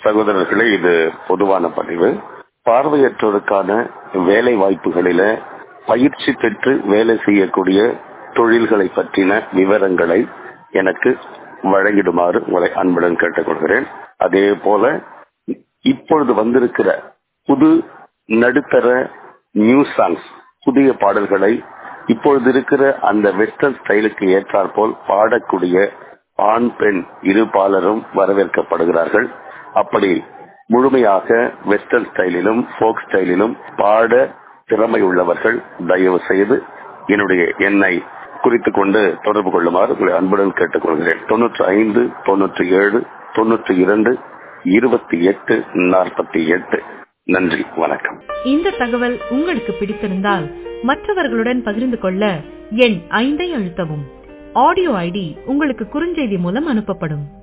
சகோதரர்களே, இது பொதுவான பதிவு. பார்வையற்றோருக்கான வேலை வாய்ப்புகளில பயிற்சி பெற்று வேலை செய்யக்கூடிய தொழில்களை பற்றின விவரங்களை எனக்கு வழங்கிடுமாறு உங்களை அன்புடன் கேட்டுக்கொள்கிறேன். அதே போல இப்பொழுது வந்திருக்கிற புது நடுத்தர நியூ சாங்ஸ், புதிய பாடல்களை இப்பொழுது இருக்கிற அந்த வெஸ்டர்ன் ஸ்டைலுக்கு ஏற்றாற்போல் பாடக்கூடிய ஆண் பெண் இருபாலரும் வரவேற்கப்படுகிறார்கள். அப்படி முழுமையாக வெஸ்டர்ன் ஸ்டைலிலும் ஃபோக் ஸ்டைலிலும் பாட திறமை உள்ளவர்கள் தயவு செய்து என்னுடைய எண்ணை குறித்துக் கொண்டு தொடர்பு கொள்ளுமாறு உங்களை அன்புடன் கேட்டுக்கொள்கிறேன். 95 97 92 28 48. நன்றி, வணக்கம். இந்த தகவல் உங்களுக்கு பிடித்திருந்தால் மற்றவர்களுடன் பகிர்ந்து கொள்ள எண் 5 அழுத்தவும். ஆடியோ ஐடி உங்களுக்கு குறுஞ்செய்தி மூலம் அனுப்பப்படும்.